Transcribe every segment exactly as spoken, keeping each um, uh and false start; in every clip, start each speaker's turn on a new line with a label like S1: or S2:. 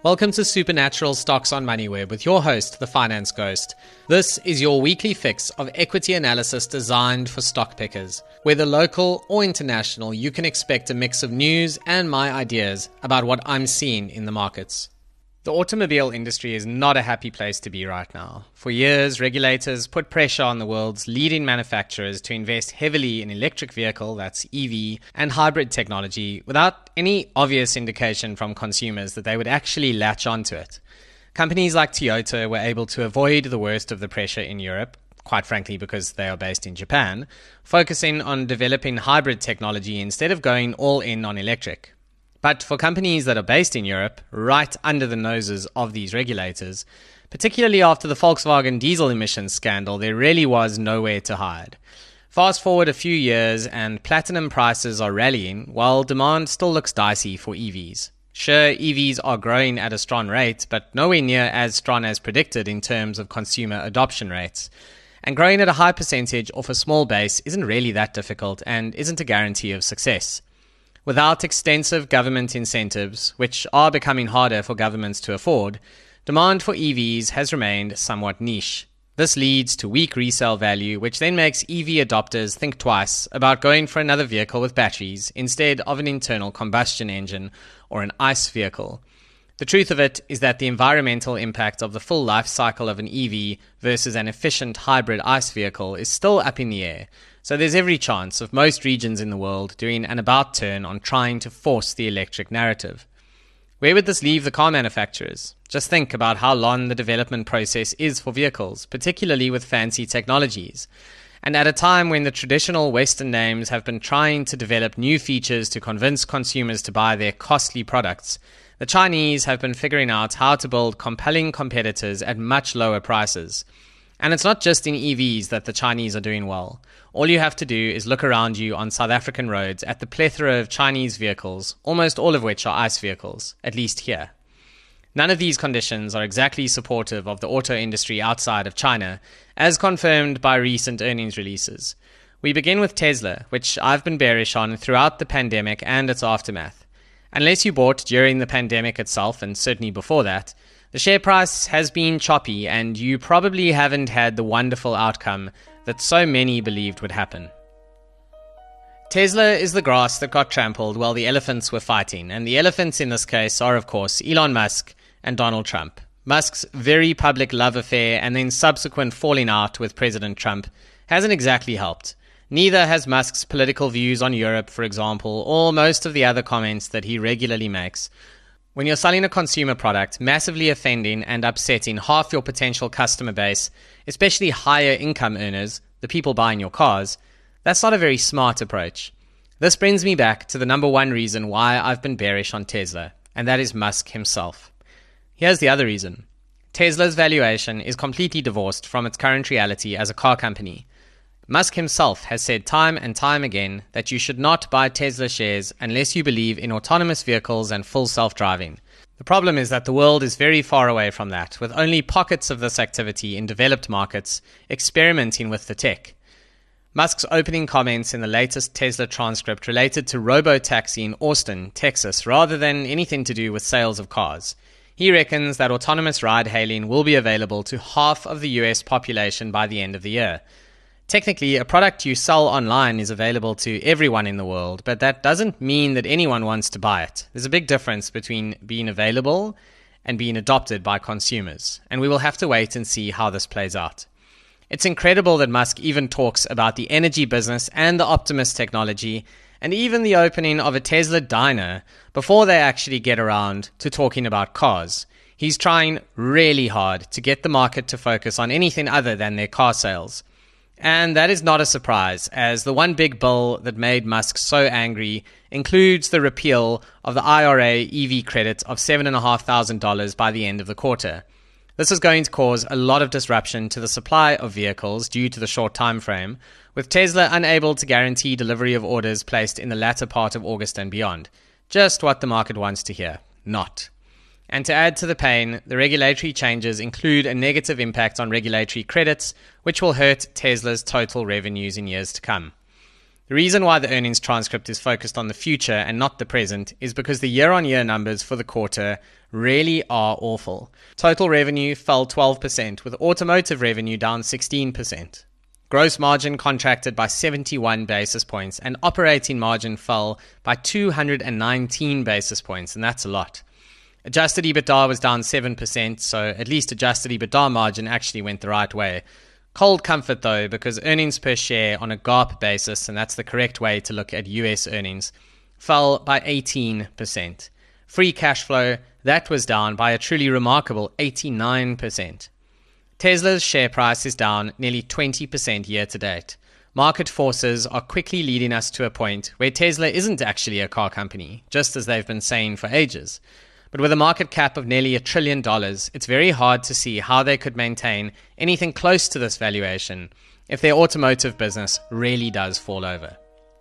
S1: Welcome to Supernatural Stocks on MoneyWeb with your host, the Finance Ghost. This is your weekly fix of equity analysis designed for stock pickers. Whether local or international, you can expect a mix of news and my ideas about what I'm seeing in the markets. The automobile industry is not a happy place to be right now. For years, regulators put pressure on the world's leading manufacturers to invest heavily in electric vehicle, that's E V, and hybrid technology without any obvious indication from consumers that they would actually latch onto it. Companies like Toyota were able to avoid the worst of the pressure in Europe, quite frankly because they are based in Japan, focusing on developing hybrid technology instead of going all in on electric. But for companies that are based in Europe, right under the noses of these regulators, particularly after the Volkswagen diesel emissions scandal, there really was nowhere to hide. Fast forward a few years and platinum prices are rallying, while demand still looks dicey for E Vs. Sure, E Vs are growing at a strong rate, but nowhere near as strong as predicted in terms of consumer adoption rates. And growing at a high percentage off a small base isn't really that difficult and isn't a guarantee of success. Without extensive government incentives, which are becoming harder for governments to afford, demand for E Vs has remained somewhat niche. This leads to weak resale value, which then makes E V adopters think twice about going for another vehicle with batteries instead of an internal combustion engine or an ICE vehicle. The truth of it is that the environmental impact of the full life cycle of an E V versus an efficient hybrid ICE vehicle is still up in the air. So there's every chance of most regions in the world doing an about turn on trying to force the electric narrative. Where would this leave the car manufacturers? Just think about how long the development process is for vehicles, particularly with fancy technologies. And at a time when the traditional Western names have been trying to develop new features to convince consumers to buy their costly products, the Chinese have been figuring out how to build compelling competitors at much lower prices. And it's not just in E Vs that the Chinese are doing well. All you have to do is look around you on South African roads at the plethora of Chinese vehicles, almost all of which are ICE vehicles, at least here. None of these conditions are exactly supportive of the auto industry outside of China, as confirmed by recent earnings releases. We begin with Tesla, which I've been bearish on throughout the pandemic and its aftermath. Unless you bought during the pandemic itself, and certainly before that, the share price has been choppy and you probably haven't had the wonderful outcome that so many believed would happen. Tesla is the grass that got trampled while the elephants were fighting, and the elephants in this case are of course Elon Musk and Donald Trump. Musk's very public love affair and then subsequent falling out with President Trump hasn't exactly helped. Neither has Musk's political views on Europe, for example, or most of the other comments that he regularly makes. When you're selling a consumer product, massively offending and upsetting half your potential customer base, especially higher income earners, the people buying your cars, that's not a very smart approach. This brings me back to the number one reason why I've been bearish on Tesla, and that is Musk himself. Here's the other reason. Tesla's valuation is completely divorced from its current reality as a car company. Musk himself has said time and time again that you should not buy Tesla shares unless you believe in autonomous vehicles and full self-driving. The problem is that the world is very far away from that, with only pockets of this activity in developed markets experimenting with the tech. Musk's opening comments in the latest Tesla transcript related to robo-taxi in Austin, Texas, rather than anything to do with sales of cars. He reckons that autonomous ride-hailing will be available to half of the U S population by the end of the year. Technically, a product you sell online is available to everyone in the world, but that doesn't mean that anyone wants to buy it. There's a big difference between being available and being adopted by consumers, and we will have to wait and see how this plays out. It's incredible that Musk even talks about the energy business and the Optimus technology, and even the opening of a Tesla diner before they actually get around to talking about cars. He's trying really hard to get the market to focus on anything other than their car sales. And that is not a surprise, as the one big bill that made Musk so angry includes the repeal of the I R A E V credit of seven thousand five hundred dollars by the end of the quarter. This is going to cause a lot of disruption to the supply of vehicles due to the short time frame, with Tesla unable to guarantee delivery of orders placed in the latter part of August and beyond. Just what the market wants to hear. Not. And to add to the pain, the regulatory changes include a negative impact on regulatory credits, which will hurt Tesla's total revenues in years to come. The reason why the earnings transcript is focused on the future and not the present is because the year-on-year numbers for the quarter really are awful. Total revenue fell twelve percent, with automotive revenue down sixteen percent. Gross margin contracted by seventy-one basis points, and operating margin fell by two hundred nineteen basis points, and that's a lot. Adjusted EBITDA was down seven percent, so at least adjusted EBITDA margin actually went the right way. Cold comfort though, because earnings per share on a GAAP basis, and that's the correct way to look at U S earnings, fell by eighteen percent. Free cash flow, that was down by a truly remarkable eighty-nine percent. Tesla's share price is down nearly twenty percent year to date. Market forces are quickly leading us to a point where Tesla isn't actually a car company, just as they've been saying for ages. But with a market cap of nearly a trillion dollars, it's very hard to see how they could maintain anything close to this valuation if their automotive business really does fall over.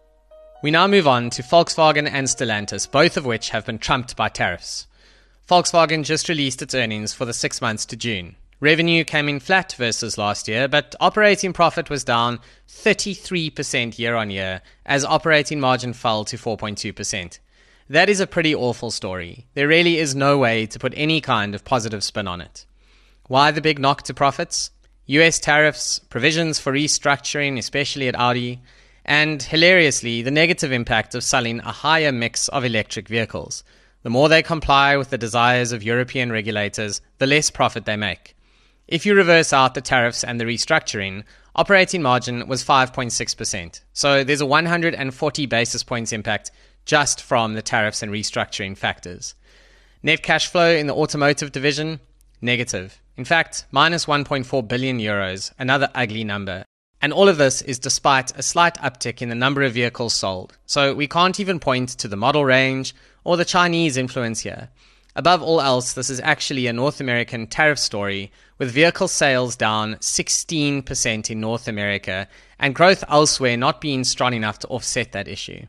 S1: We now move on to Volkswagen and Stellantis, both of which have been trumped by tariffs. Volkswagen just released its earnings for the six months to June. Revenue came in flat versus last year, but operating profit was down thirty-three percent year on year as operating margin fell to four point two percent. That is a pretty awful story. There really is no way to put any kind of positive spin on it. Why the big knock to profits? U S tariffs, provisions for restructuring, especially at Audi, and hilariously, the negative impact of selling a higher mix of electric vehicles. The more they comply with the desires of European regulators, the less profit they make. If you reverse out the tariffs and the restructuring, operating margin was five point six percent. So there's a one hundred forty basis points impact just from the tariffs and restructuring factors. Net cash flow in the automotive division, negative. In fact, minus one point four billion euros, another ugly number. And all of this is despite a slight uptick in the number of vehicles sold. So we can't even point to the model range or the Chinese influence here. Above all else, this is actually a North American tariff story, with vehicle sales down sixteen percent in North America and growth elsewhere not being strong enough to offset that issue.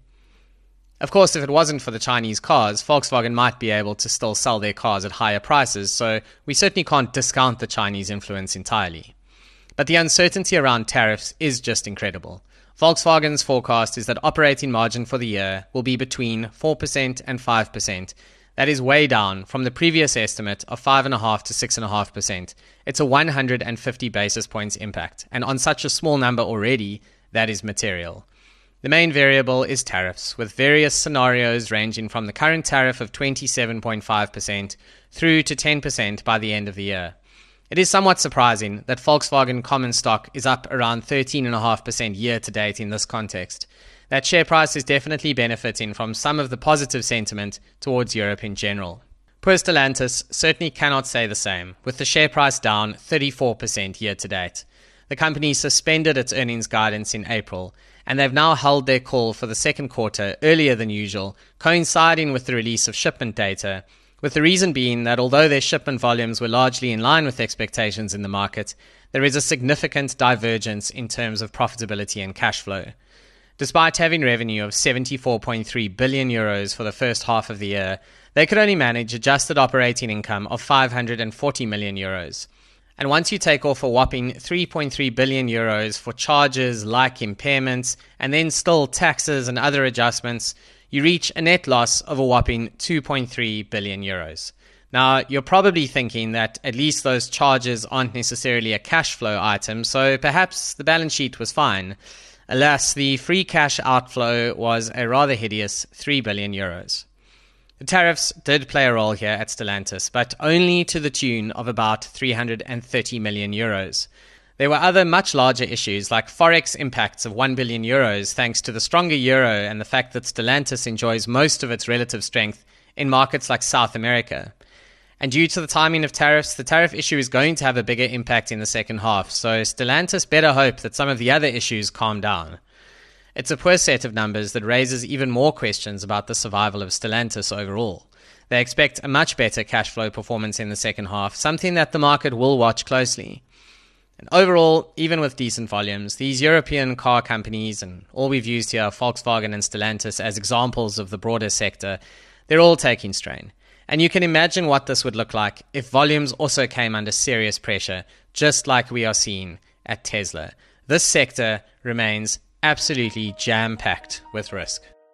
S1: Of course, if it wasn't for the Chinese cars, Volkswagen might be able to still sell their cars at higher prices, so we certainly can't discount the Chinese influence entirely. But the uncertainty around tariffs is just incredible. Volkswagen's forecast is that operating margin for the year will be between four percent and five percent. That is way down from the previous estimate of five point five to six point five percent. It's a one hundred fifty basis points impact, and on such a small number already, that is material. The main variable is tariffs, with various scenarios ranging from the current tariff of twenty-seven point five percent through to ten percent by the end of the year. It is somewhat surprising that Volkswagen common stock is up around thirteen point five percent year to date in this context. That share price is definitely benefiting from some of the positive sentiment towards Europe in general. Poor Stellantis certainly cannot say the same, with the share price down thirty-four percent year to date. The company suspended its earnings guidance in April, and they've now held their call for the second quarter earlier than usual, coinciding with the release of shipment data, with the reason being that although their shipment volumes were largely in line with expectations in the market, there is a significant divergence in terms of profitability and cash flow. Despite having revenue of seventy-four point three billion euros for the first half of the year, they could only manage adjusted operating income of five hundred forty million euros. And once you take off a whopping three point three billion euros for charges like impairments and then still taxes and other adjustments, you reach a net loss of a whopping two point three billion euros. Now, you're probably thinking that at least those charges aren't necessarily a cash flow item, so perhaps the balance sheet was fine. Alas, the free cash outflow was a rather hideous three billion euros. The tariffs did play a role here at Stellantis, but only to the tune of about three hundred thirty million euros. There were other much larger issues like forex impacts of one billion euros thanks to the stronger euro and the fact that Stellantis enjoys most of its relative strength in markets like South America. And due to the timing of tariffs, the tariff issue is going to have a bigger impact in the second half, so Stellantis better hope that some of the other issues calm down. It's a poor set of numbers that raises even more questions about the survival of Stellantis overall. They expect a much better cash flow performance in the second half, something that the market will watch closely. And overall, even with decent volumes, these European car companies, and all we've used here are Volkswagen and Stellantis as examples of the broader sector, they're all taking strain. And you can imagine what this would look like if volumes also came under serious pressure, just like we are seeing at Tesla. This sector remains absolutely jam-packed with risk.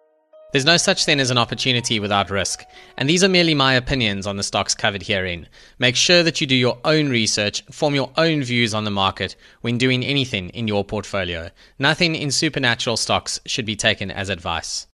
S1: There's no such thing as an opportunity without risk, and these are merely my opinions on the stocks covered herein. Make sure that you do your own research, form your own views on the market when doing anything in your portfolio. Nothing in Supernatural stocks should be taken as advice.